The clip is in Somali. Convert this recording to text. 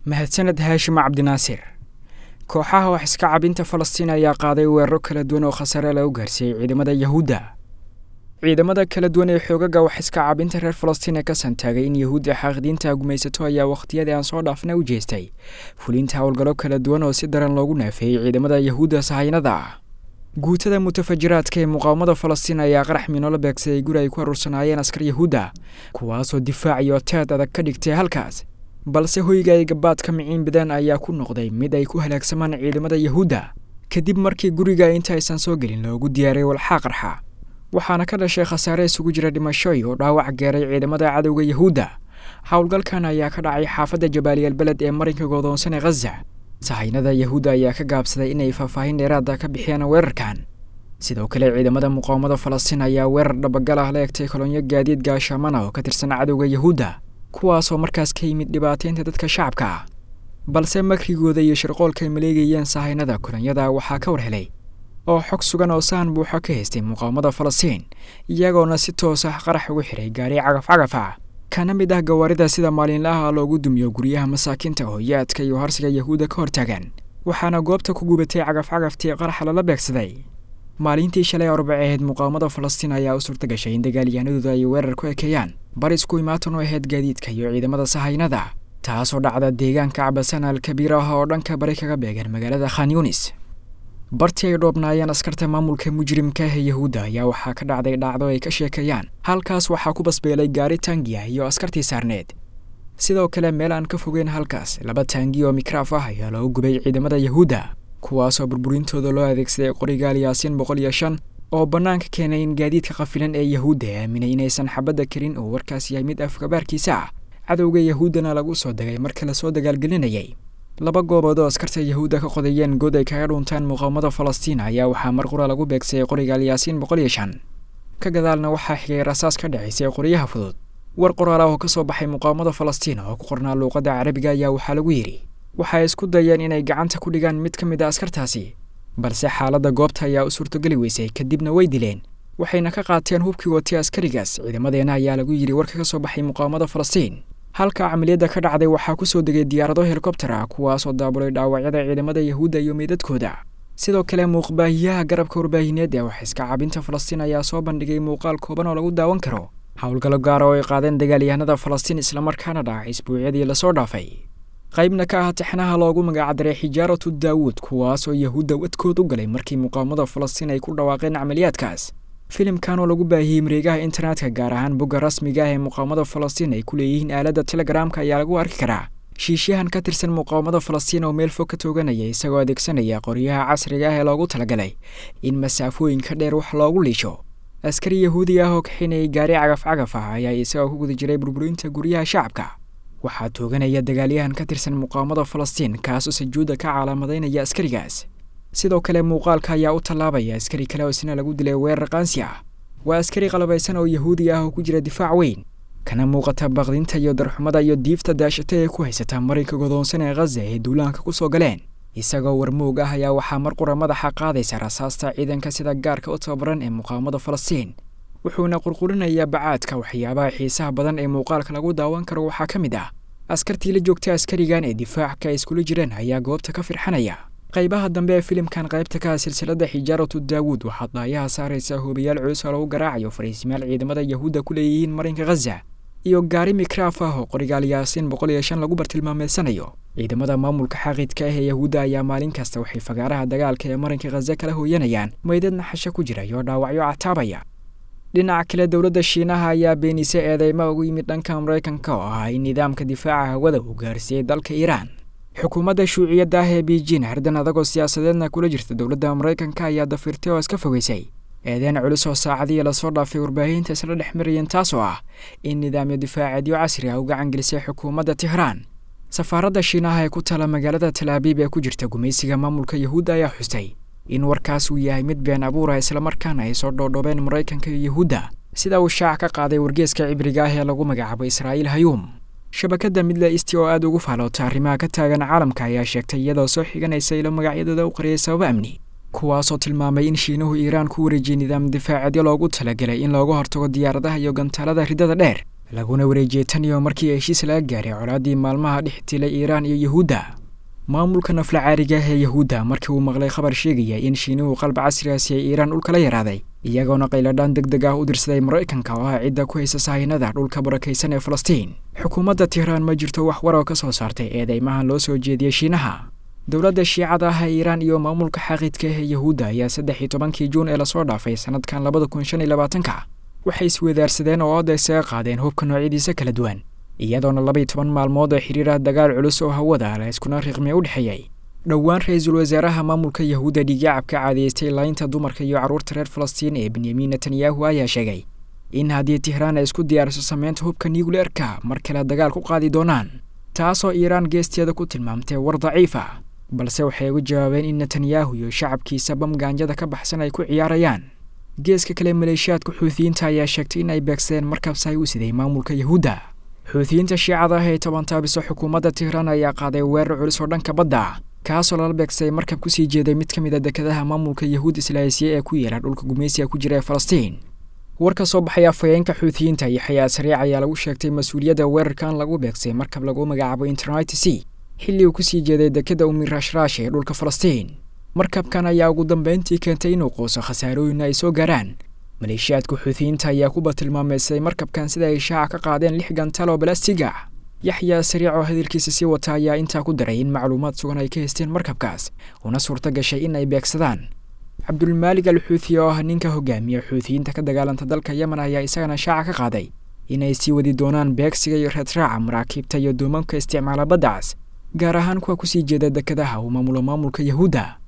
mahadsaned haashim cabdinaasir. kooxaha wax iska cabinta Falastiin ayaa qaaday weeraro kala duwan oo khasaare lagu gaarsiiyay ciidamada Yahuudda. ciidamada kala duwan ee xoogaga wax iska cabinta reer Falastiin ee ka santaagay in Yahuudda xaqdiinta gumaysato ayaa waqtiyada aan soo dhaafnay u jeestay fulinta howlgallo kala duwan oo si daran loogu naafeeyay ciidamada Yahuudda sahaynada. guutada mutafajiraadka ee muqaawamada Falastiin ayaa qarax miino beegsaday guri ay ku aruursanaayeen askar Yahuudda kuwaas oo difaac iyo teed adag ka dhigtay halkaas. balse hoyga ay gabaadka miciin badan ayaa ku noqday mid ay ku halaagsamaan ciidamada Yahuudda kadib markii guriga inta aysan soo gelin loogu diyaariyay walxaa qarxa. waxaana ka dhashay khasaare isugu jira dhimasho iyo dhaawac gaaray ciidamada cadowga Yahuudda. howlgalkan ayaa ka dhacay xaafadda Jabaaliyal Balad ee marinka go'doonsan ee Gaza. sahaynada Yahuudda ayaa ka gaabsaday inay faahfaahin dheeraad ah ka bixiyaan weerarkan. sidoo kale ciidamada muqaawamada Falastiin ayaa weerar dhabagal ah la egtay kolonyo gaadiid gaashaamana oo ka tirsan cadowga Yahuudda kuwaas oo markaas ka yimid dhibaateynta dadka shacabka ah. balse makrigooda iyo shirqoolka ay maleegayeen sahaynada kolonyada waxaa ka warhelay oo xog sugan oo saan buuxa ka haystay muqaawamada Falastiin iyagoona si toos ah qarax ugu xiray gaari cagaf ah kana mid ah gawaarida sida maalinlaha loogu dumiyo guryaha masaakiinta oo yaadka iyo harsiga Yahuudda ka hortaagan. waxaana goobta ku gubatay cagaftii qarax lala beegsaday. maalintii shalay Arbaceed muqaawamada Falastiin ayaa u suurta gashay in dagaalyahanadooda ay weerar ku ekeeyaan barisku imaatan oo ahayd gaadiidka iyo ciidamada sahaynada taasoo dhacda deegaanka Cabasan al-Kabiir ah oo dhanka bari kaga beegan magaalada Khan Yunis. bartii ay dhoobnaayeen askarta maamulka mujrimka ee Yahuudda ayaa waxaa ka dhacday dhacdo ay ka sheekayaan halkaas waxaa ku basbeelay gaari taangiya iyo askartii saarneed. sidoo kale meel aan ka fogeyn halkaas laba taangi oo mikraaf ah ayaa loo gubay ciidamada Yahuudda kuwaasoo burburintooda loo adeegsaday qorigaal Yaasiin 105 oo banaanka keenay in gaadiidka qafilan ee Yahuudda aaminay inaysan xabadda karin oo warkaas yahay mid afkabaarkiisa ah. cadowga Yahuuddana lagu soo dagay marka la soo dagaalgelinayay. laba goobood oo askarta Yahuudda ka qodayeen god ay kaga dhuntaan muqaawamada Falastiin ayaa waxaa mar qura lagu beegsay qorigaal Yaasiin 105 ka gadaalna waxaa xigay rasaas ka dhacaysay qoriyaha fudud. war qoraal oo ka soo baxay muqaawamada Falastiin oo ku qornaa luqadda Carabiga ayaa waxaa lagu yiri waxay isku dayeen inay gacanta ku dhigaan mid ka mid ah askartaasi balse xaaladda goobta ayaa u suurtagali weysay kadibna way dileen waxayna ka qaateen hubkii watay askarigaas. ciidamadeena ayaa lagu yiri warka ka soo baxay muqaawamada Falastiin. halka camaliyada ka dhacday waxaa ku soo degay diyaarado helikobtar ah kuwaas oo daabulay dhaawacyada ciidamada Yahuudda iyo meedadkooda. sidoo kale muuqbaahiyaha garabka warbaahineed ee wax iska cabinta Falastiin ayaa soo bandhigay muuqaal kooban oo lagu daawan karo howlgallo gaar ah oo ay qaadeen dagaalyahanada Falastiin isla markaana dhacay isbuucyadii la soo dhaafay. qaybna ka ah taxnaha loogu magac daray Xijaaratu Daawud kuwaas oo Yahuudda wadkood u galay markii muqaawamada Falastiin ay ku dhawaaqeen camaliyaadkaas. filimkan oo lagu baahiyay mareegaha internetka gaar ahaan bogga rasmiga ah ee muqaawamada Falastiin ay ku leeyihiin aaladda Telegramka ayaa lagu arki karaa shiishahan ka tirsan muqaawamada Falastiin oo meel fog ka tooganaya isagoo adeegsanaya qoryaha casriga ah ee loogu talagalay in masaafooyinka dheer wax loogu liisho. askari Yahuudi ah oo kaxinayay gaari cagaf ah ayaa isagoo ku guda jiray burburinta guryaha shacabka. waxaa tooganaya dagaalyahan ka tirsan muqaawamada Falastiin kaas oo sujuuda ka calaamadeynaya askarigaas. sidoo kale muuqaalka ayaa u tallaabaya askari kale oo isna lagu dilay weerar qaansi ah. waa askari qalbaysan oo Yahuudi ah oo ku jira difaac weyn kana muuqata baqdinta iyo darxumada iyo diifta daashata ee ku haysata marinka go'doonsan ee Gaza ee duulaanka ku soo galeen. isagoo warmoog ah ayaa waxaa mar qura madaxa qaadaysa rasaasta ciidanka sida gaarka u tababaran ee muqaawamada Falastiin. wuxuuna qurqurinayaa bacaadka waxyaabaha xiisaha badan ee muuqaalka lagu daawan karo waxaa ka mid ah askartii la joogtay askarigan ee difaaca ay iskula jireen ayaa goobta ka firxanaya. qaybaha dambe ee filimkan qaybta ka silsilada Xijaaratu Daawud waxaa daayaha saaraysa hoobiyaal culus oo lagu garaacayo fariisimaal ciidamada Yahuudda ku leeyihiin marinka Gaza iyo gaari mikraaf ah oo qorigaal Yaasiin 105 lagu bartilmaameedsanayo. ciidamada maamulka xaqidka ah ee Yahuudda ayaa maalin kasta waxay fagaaraha dagaalka ee marinka Gaza kala hooyanayaan meydad naxasho ku jira iyo dhaawacyo cataabaya. dhinaca kale dowladda Shiinaha ayaa beenisay eedeymo ugu yimid dhanka Mareykanka oo ah in nidaamka difaaca hawada uu gaarsiiyay dalka Iiraan. xukuumadda shuuciyadda ah ee Beijing hardan adagoo siyaasadeedna kula jirta dowladda Mareykanka ayaa dafirtay oo iska fogeysay eedeyn culus oo saacadii la soo dhaafay warbaahinta isla dhex marayeen taasoo ah in nidaamyo difaaceedyo casri ah u gacan gelisay xukuumadda Tehran. safaaradda Shiinaha ee ku tala magaalada Tel Aviv ee ku jirta gumaysiga maamulka Yahuudda ayaa xustay in warkaas uu yahay mid been abuur ah isla markaana ay soo dhoodhoobeen Mareykanka iyo Yahuudda sida uu shaac ka qaaday wargeyska cibriga ah ee lagu magacaabo Israa'iil Hayom. shabakadda Middle East oo aad ugu faaloota arrimaha ka taagan caalamka ayaa sheegtay iyadoo soo xiganaysa ilo magacyadooda u qariyay sabab amni kuwaasoo tilmaamay in Shiinuhu Iiraan ku wareejiyay nidaam difaaceedyo loogu talagalay in looga hortago diyaaradaha iyo gantaalada ridada dheer laguna wareejiyay tan iyo markii heshiis laga gaaray colaadii maalmaha dhex tilay Iiraan iyo Yahuudda. maamulka nafla caariga ah ee Yahuudda markii uu maqlay khabar sheegaya in Shiinuhu qalab casri ah si Iiraan dhulka la yaraaday iyagoona qayladhaan degdeg ah u dirsaday Mareykanka oo cidda ku haysa sahaynada dhulka barakaysan ee Falastiin. xukuumadda Tehran ma jirto wax war oo ka soo saartay eedeymahan loo soo jeediyay Shiinaha. dowladda Shiicada ah ee Iiraan iyo maamulka xaqiidka ah ee Yahuudda ayaa 13 Juun ee la soo dhaafay sanadkan 2025 waxay isweydaarsadeen oo odaysa qaadeen hubka noocyadiisa kala duwan iyadoona 12 maalmood oo xiriir dagaal culus oo hawada la iskuna riqmay u dhaxeeyay. dhowaan ra'iisul wasaaraha maamulka Yahuudda dhigacabka caadiyeystay laynta dumarka iyo carruurta reer Falastiin ee Benjamin Netanyahu ayaa sheegay in haddii Tehran ay isku diyaariso sameynta hubka nuclear-ka mar kale dagaal ku qaadi doonaan, taasoo Iiraan geesteeda ku tilmaamtay war daciif ah, balse waxay ugu jawaabeen in Netanyahu iyo shacabkiisa bamgaanjada ka baxsan ay ku ciyaarayaan. geeska kale maleeshiyaadka Xuuthiyiinta ayaa sheegtay in ay beegsadeen markab sahay u siday maamulka Yahuudda. Xuuthiyiinta Shiicada ah ee tabantaabiso xukuumadda Tehran ayaa qaaday weerar culus oo dhanka badda kaasoo lala beegsaday markab ku sii jeeday mid ka mid ah dekedaha maamulka Yahuud Islaayisiya ee ku yaala dhulka gumeysiga ku jira ee Falastiin. warka soo baxay afhayeenka Xuuthiyiinta iyo Xayaa Sariic ayaa lagu sheegtay mas'uuliyadda weerarkan lagu beegsay markab lagu magacaabo Internet Sea xilli uu ku sii jeeday dekeda Rashrash ee dhulka Falastiin. markabkan ayaa ugu dambeyntii keentay inuu qooso khasaarooyin ay soo gaaraan. maleeshiyaadka Xuuthiyiinta ayaa ku tilmaameysay markabkan sida ay shaaca ka qaadeen 6 gantaal oo balaastiga ah. Yaxyaa Sariic oo hadalkiisa sii wata ayaa intaa ku daray in macluumaad sugan ay ka haysteen markabkaas una suurta gashay in ay beegsadaan. Cabdulmaalig al-Xuuthi oo ah ninka hogaamiya Xuuthiyiinta ka dagaalanta dalka Yemen ayaa isagana shaaca ka qaaday inay sii wadi doonaan beegsiga iyo raadraaca maraakiibta iyo doomanka isticmaala baddaas, gaar ahaan kuwa ku sii jeeda dekedaha uu maamulka Yahuudda.